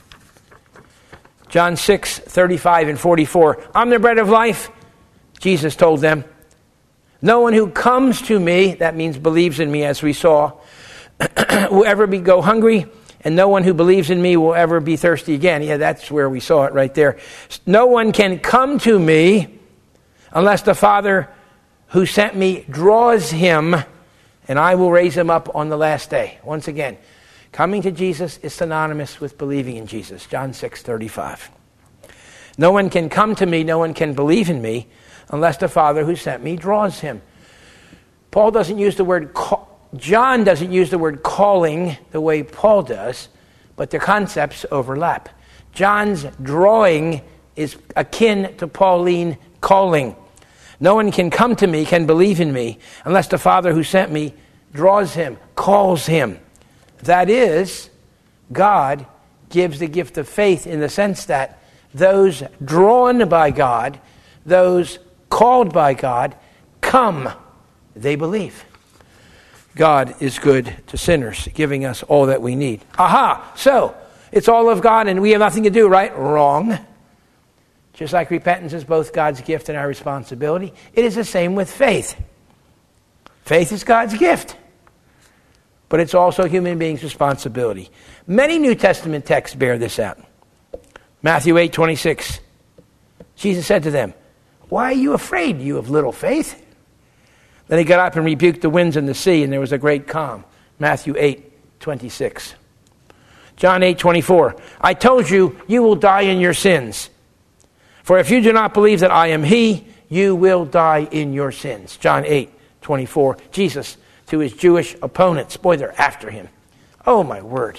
John 6:35 and 44. I'm the bread of life, Jesus told them. No one who comes to me, that means believes in me as we saw, will ever go hungry, and no one who believes in me will ever be thirsty again. Yeah, that's where we saw it right there. No one can come to me unless the Father who sent me draws him, and I will raise him up on the last day. Once again, coming to Jesus is synonymous with believing in Jesus. John 6:35. No one can come to me, no one can believe in me, unless the Father who sent me draws him. Paul doesn't use the word John doesn't use the word calling the way Paul does, but the concepts overlap. John's drawing is akin to Pauline calling. No one can come to me, can believe in me, unless the Father who sent me draws him, calls him. That is, God gives the gift of faith in the sense that those drawn by God, those called by God, come, they believe. God is good to sinners, giving us all that we need. Aha! So, it's all of God and we have nothing to do, right? Wrong. Just like repentance is both God's gift and our responsibility, it is the same with faith. Faith is God's gift, but it's also human beings' responsibility. Many New Testament texts bear this out. Matthew 8:26. Jesus said to them, "Why are you afraid, you of little faith?" Then he got up and rebuked the winds and the sea, and there was a great calm. Matthew 8:26. John 8:24. I told you, you will die in your sins. For if you do not believe that I am he, you will die in your sins. John 8:24. Jesus to his Jewish opponents. Boy, they're after him. Oh, my word.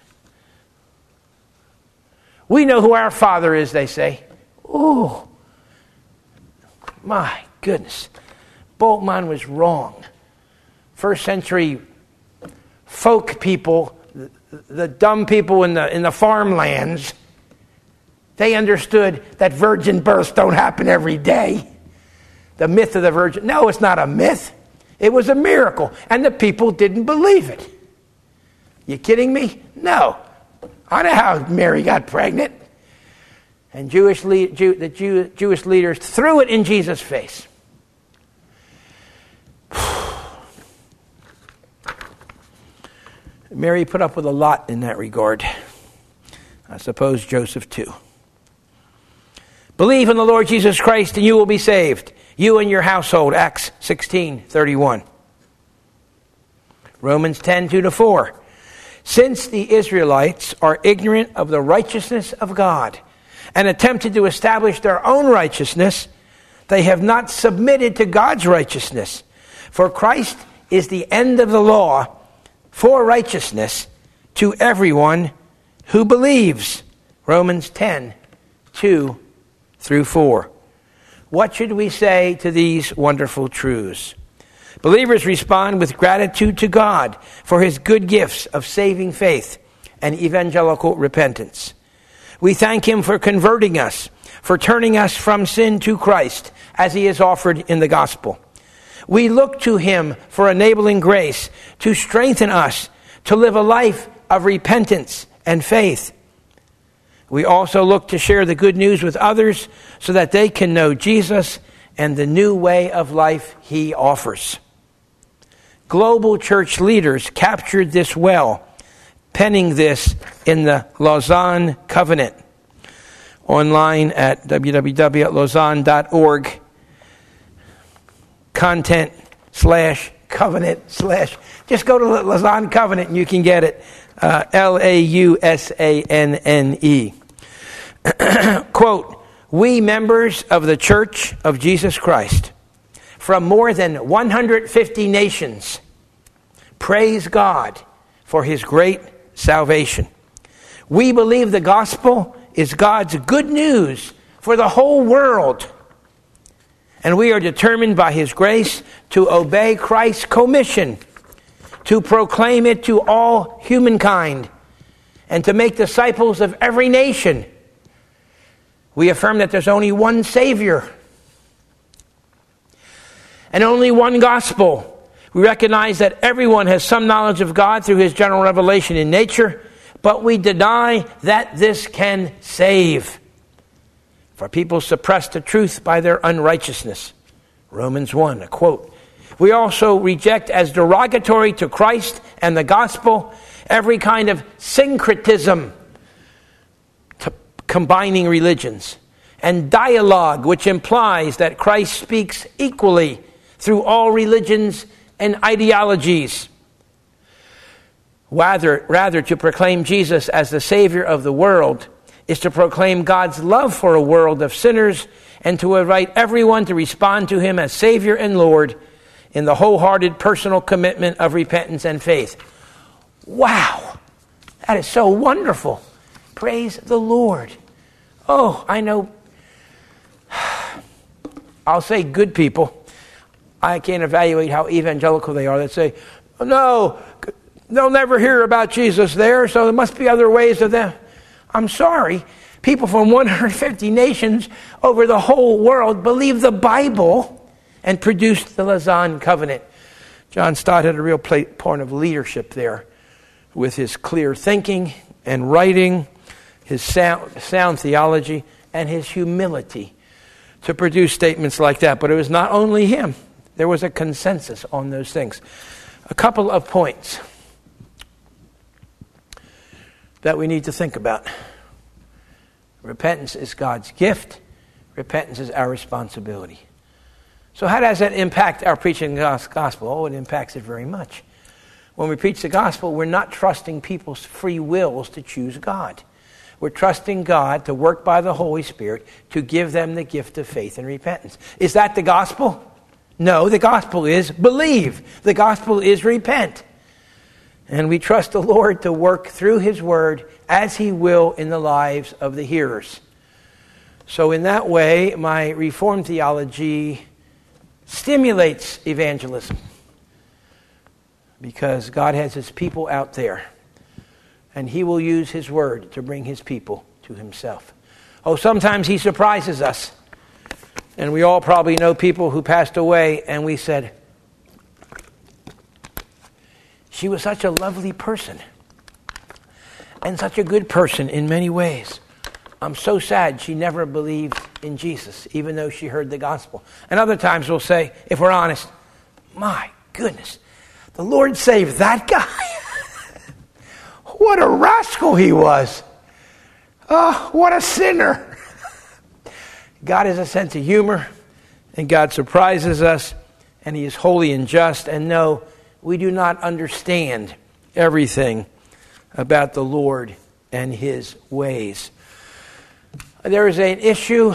We know who our Father is, they say. Oh, my goodness. Bultmann was wrong. First century folk people, the dumb people in the farmlands, they understood that virgin births don't happen every day. The myth of the virgin. No, it's not a myth. It was a miracle. And the people didn't believe it. You kidding me? No. I know how Mary got pregnant. And Jewish leaders threw it in Jesus' face. Mary put up with a lot in that regard. I suppose Joseph too. Believe in the Lord Jesus Christ and you will be saved. You and your household. Acts 16:31. Romans 10:2-4. Since the Israelites are ignorant of the righteousness of God and attempted to establish their own righteousness, they have not submitted to God's righteousness. For Christ is the end of the law for righteousness to everyone who believes. Romans 10:2-4. What should we say to these wonderful truths? Believers respond with gratitude to God for his good gifts of saving faith and evangelical repentance. We thank him for converting us, for turning us from sin to Christ, as he is offered in the gospel. We look to him for enabling grace to strengthen us to live a life of repentance and faith. We also look to share the good news with others so that they can know Jesus and the new way of life he offers. Global church leaders captured this well, penning this in the Lausanne Covenant. Online at www.lausanne.org, content/covenant/ just go to Lausanne Covenant and you can get it. Lausane. Quote, we members of the Church of Jesus Christ from more than 150 nations praise God for his great salvation. We believe the gospel is God's good news for the whole world. And we are determined by his grace to obey Christ's commission, to proclaim it to all humankind, and to make disciples of every nation. We affirm that there's only one Savior and only one gospel. We recognize that everyone has some knowledge of God through his general revelation in nature, but we deny that this can save. For people suppress the truth by their unrighteousness. Romans 1, a quote. We also reject as derogatory to Christ and the gospel every kind of syncretism, combining religions, and dialogue which implies that Christ speaks equally through all religions and ideologies. Rather, to proclaim Jesus as the Savior of the world is to proclaim God's love for a world of sinners and to invite everyone to respond to him as Savior and Lord in the wholehearted personal commitment of repentance and faith. Wow! That is so wonderful. Praise the Lord. Oh, I know. I'll say good people. I can't evaluate how evangelical they are that say, no, they'll never hear about Jesus there, so there must be other ways of them. I'm sorry. People from 150 nations over the whole world believe the Bible and produced the Lausanne Covenant. John Stott had a real point of leadership there with his clear thinking and writing, his sound theology, and his humility to produce statements like that. But it was not only him. There was a consensus on those things. A couple of points that we need to think about. Repentance is God's gift. Repentance is our responsibility. So how does that impact our preaching the gospel? Oh, it impacts it very much. When we preach the gospel, we're not trusting people's free wills to choose God. We're trusting God to work by the Holy Spirit to give them the gift of faith and repentance. Is that the gospel? No, the gospel is believe. The gospel is repent. And we trust the Lord to work through his word as he will in the lives of the hearers. So in that way, my Reformed theology stimulates evangelism because God has his people out there and he will use his word to bring his people to himself. Oh, sometimes he surprises us. And we all probably know people who passed away and we said, she was such a lovely person and such a good person in many ways. I'm so sad she never believed in Jesus, even though she heard the gospel. And other times we'll say, if we're honest, my goodness, the Lord saved that guy. What a rascal he was. Oh, what a sinner. God has a sense of humor, and God surprises us, and he is holy and just. And no, we do not understand everything about the Lord and his ways. There is an issue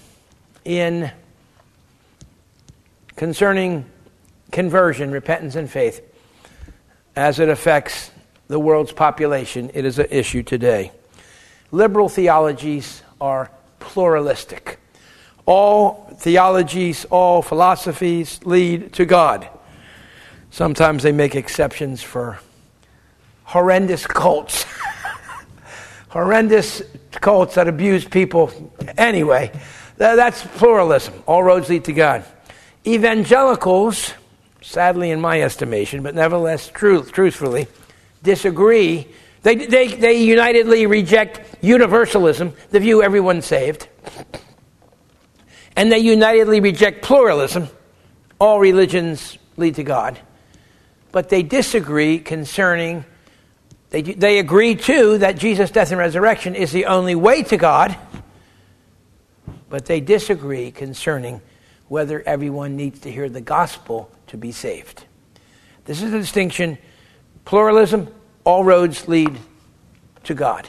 concerning conversion, repentance, and faith as it affects the world's population. It is an issue today. Liberal theologies are pluralistic. All theologies, all philosophies lead to God. Sometimes they make exceptions for horrendous cults. Horrendous cults that abuse people. Anyway, that's pluralism. All roads lead to God. Evangelicals, sadly in my estimation, but nevertheless truthfully, disagree. They unitedly reject universalism, the view everyone's saved. And they unitedly reject pluralism, all religions lead to God. But they disagree concerning, they agree too that Jesus' death and resurrection is the only way to God. But they disagree concerning whether everyone needs to hear the gospel to be saved. This is the distinction. Pluralism, all roads lead to God.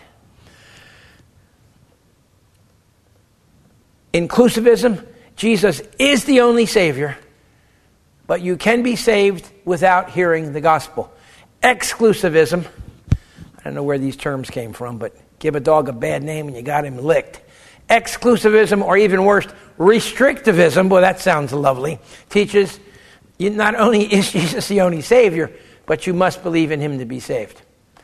Inclusivism, Jesus is the only Savior, but you can be saved without hearing the gospel. Exclusivism, I don't know where these terms came from, but give a dog a bad name and you got him licked. Exclusivism, or even worse, restrictivism, well, that sounds lovely, teaches you not only is Jesus the only Savior, but you must believe in him to be saved.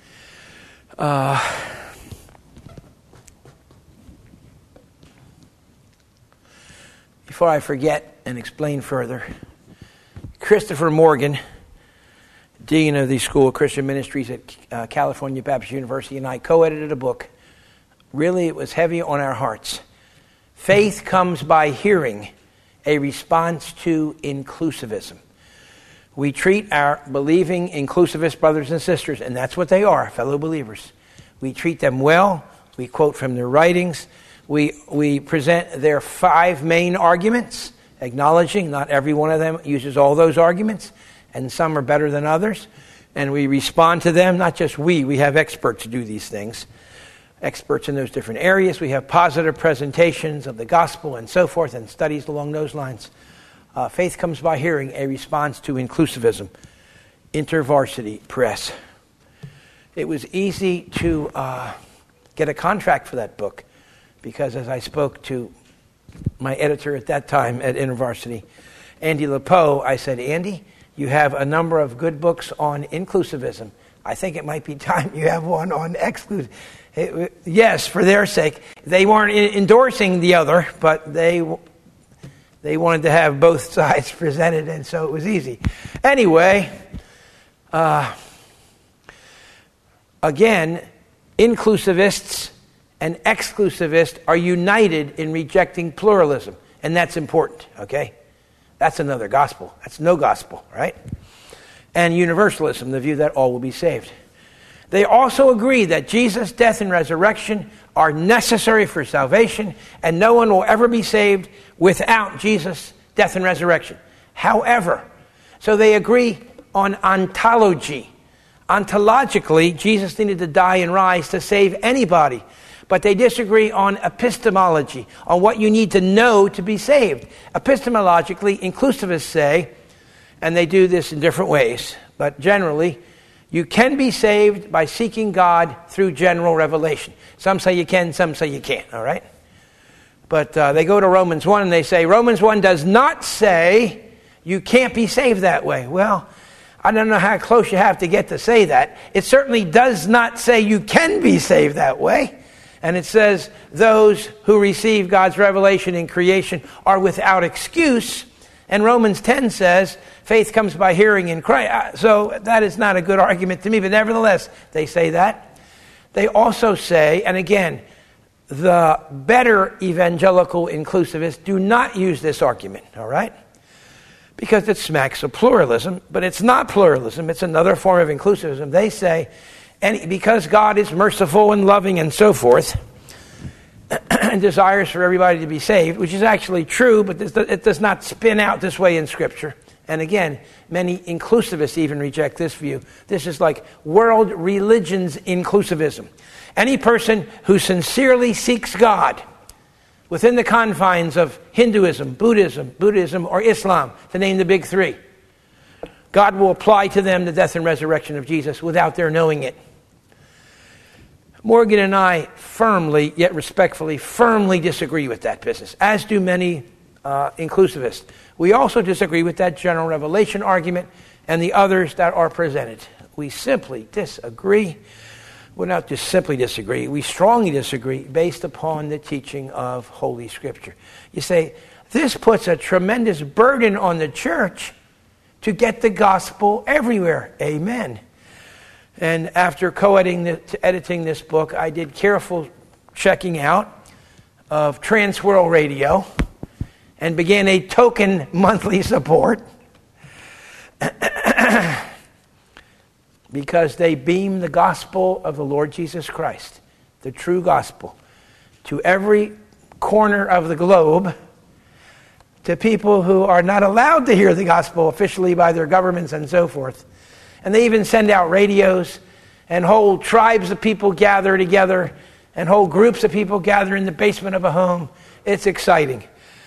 Before I forget and explain further, Christopher Morgan, Dean of the School of Christian Ministries at California Baptist University, and I co-edited a book. Really, it was heavy on our hearts. Faith Comes by Hearing, a Response to Inclusivism. We treat our believing inclusivist brothers and sisters, and that's what they are, fellow believers. We treat them well. We quote from their writings. We present their 5 main arguments, acknowledging not every one of them uses all those arguments, and some are better than others. And we respond to them, not just we have experts do these things, experts in those different areas. We have positive presentations of the gospel and so forth, and studies along those lines. Faith Comes by Hearing, a Response to Inclusivism. InterVarsity Press. It was easy to get a contract for that book, because as I spoke to my editor at that time at InterVarsity, Andy LePeau, I said, Andy, you have a number of good books on inclusivism. I think it might be time you have one on exclusivism. Yes, for their sake. They weren't endorsing the other, but they wanted to have both sides presented, and so it was easy. Anyway, again, inclusivists and exclusivists are united in rejecting pluralism, and that's important, okay? That's another gospel. That's no gospel, right? And universalism, the view that all will be saved. They also agree that Jesus' death and resurrection are necessary for salvation, and no one will ever be saved without Jesus' death and resurrection. However, so they agree on ontology. Ontologically, Jesus needed to die and rise to save anybody. But they disagree on epistemology, on what you need to know to be saved. Epistemologically, inclusivists say, and they do this in different ways, but generally, you can be saved by seeking God through general revelation. Some say you can, some say you can't, all right? But they go to Romans 1 and they say, Romans 1 does not say you can't be saved that way. Well, I don't know how close you have to get to say that. It certainly does not say you can be saved that way. And it says those who receive God's revelation in creation are without excuse. And Romans 10 says faith comes by hearing in Christ. So that is not a good argument to me, but nevertheless, they say that. They also say, and again, the better evangelical inclusivists do not use this argument, all right? Because it smacks of pluralism, but it's not pluralism, it's another form of inclusivism. They say, and because God is merciful and loving and so forth, and desires for everybody to be saved, which is actually true, but it does not spin out this way in Scripture. And again, many inclusivists even reject this view. This is like world religions inclusivism. Any person who sincerely seeks God within the confines of Hinduism, Buddhism, or Islam, to name the big 3, God will apply to them the death and resurrection of Jesus without their knowing it. Morgan and I firmly, yet respectfully, firmly disagree with that business, as do many inclusivists. We also disagree with that general revelation argument and the others that are presented. We simply disagree. Well, not just simply disagree. We strongly disagree based upon the teaching of Holy Scripture. You say, this puts a tremendous burden on the church to get the gospel everywhere. Amen. And after editing this book, I did careful checking out of Transworld Radio and began a token monthly support because they beam the gospel of the Lord Jesus Christ, the true gospel, to every corner of the globe, to people who are not allowed to hear the gospel officially by their governments and so forth. And they even send out radios, and whole tribes of people gather together, and whole groups of people gather in the basement of a home. It's exciting.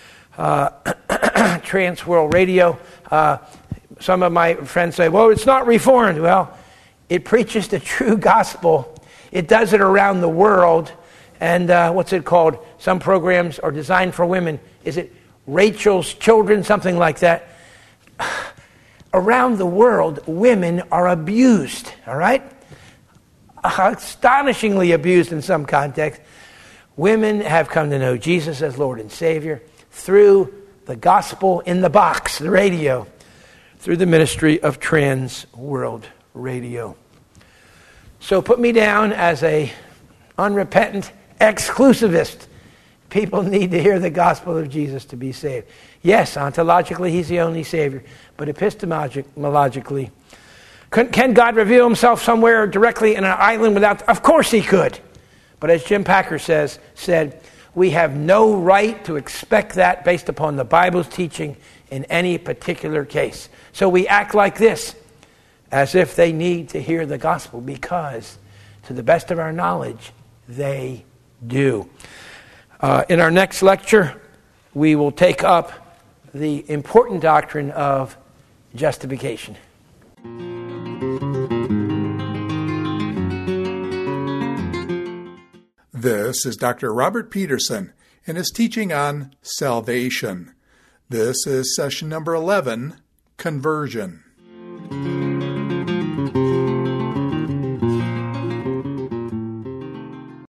Transworld Radio. Some of my friends say, well, it's not reformed. Well, it preaches the true gospel. It does it around the world. And what's it called? Some programs are designed for women. Is it Rachel's Children? Something like that. Around the world, women are abused, all right? Astonishingly abused in some contexts. Women have come to know Jesus as Lord and Savior through the gospel in the box, the radio, through the ministry of Transworld Radio. So put me down as a unrepentant exclusivist. People need to hear the gospel of Jesus to be saved. Yes, ontologically, he's the only Savior. But epistemologically, can God reveal himself somewhere directly in an island without... Of course he could. But as Jim Packer said, we have no right to expect that based upon the Bible's teaching in any particular case. So we act like this, as if they need to hear the gospel, because to the best of our knowledge, they do. In our next lecture, we will take up the important doctrine of justification. This is Dr. Robert Peterson and his teaching on salvation. This is session number 11, Conversion.